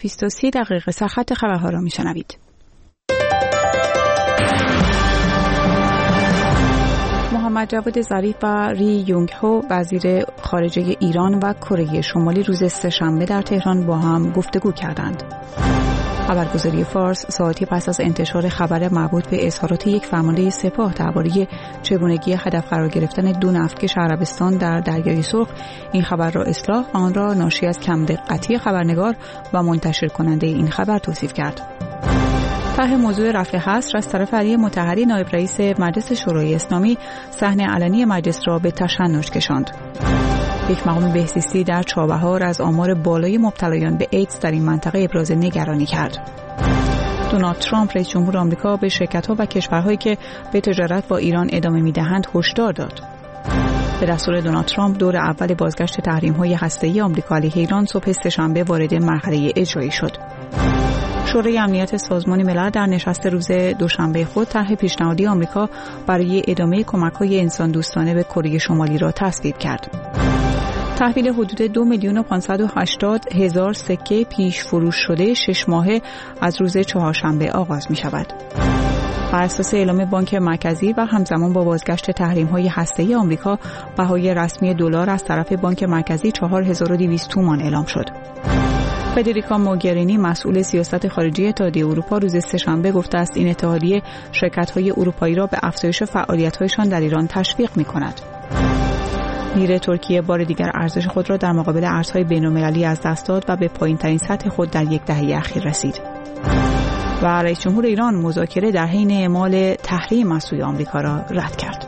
7:30 سرخط خبرها را میشنوید. محمد جواد ظریف و ری یونگ هو وزیر خارجه ایران و کره شمالی روز سه‌شنبه در تهران با هم گفتگو کردند. خبرگزاری فارس ساعتی پس از انتشار خبر مربوط به اظهارات یک فرمانده سپاه درباره چگونگی هدف قرار گرفتن 2 نفتکش عربستان در دریای سرخ این خبر را اصلاح و آن را ناشی از کم دقتی خبرنگار و منتشر کننده این خبر توصیف کرد. طرح موضوع رفع حصر از طرف علی مطهری نایب رئیس مجلس شورای اسلامی صحن علنی مجلس را به تشنج کشاند. یک مقام بهزیستی در چابهار از آمار بالای مبتلایان به ایدز در این منطقه ابراز نگرانی کرد. دونالد ترامپ رئیس جمهور آمریکا به شرکت‌ها و کشورهایی که به تجارت با ایران ادامه می‌دهند هشدار داد. به دستور دونالد ترامپ دور اول بازگشت تحریم‌های هسته‌ای آمریکا علیه ایران صبح سه‌شنبه وارد مرحله اجرایی شد. شورای امنیت سازمان ملل در نشست روز دوشنبه خود طرح پیشنهادی آمریکا برای ادامه کمک‌های انسان دوستانه به کره شمالی را تصویب کرد. تحویل حدود 2,580,000 سکه پیش فروش شده 6 ماهه از روز چهارشنبه آغاز می شود. بر اساس اعلام بانک مرکزی و همزمان با بازگشت تحریم‌های هسته‌ای آمریکا، بهای رسمی دلار از طرف بانک مرکزی 4200 تومان اعلام شد. فدریکا موگرینی مسئول سیاست خارجی اتحادیه اروپا روز سه‌شنبه گفته است این اتحادیه شرکت‌های اروپایی را به افزایش فعالیت‌هایشان در ایران تشویق می‌کند. لیر ترکیه بار دیگر ارزش خود را در مقابل ارزهای بین‌المللی از دست داد و به پایین‌ترین سطح خود در یک دهه اخیر رسید. و رئیس جمهور ایران مذاکره در حین اعمال تحریم از سوی آمریکا را رد کرد.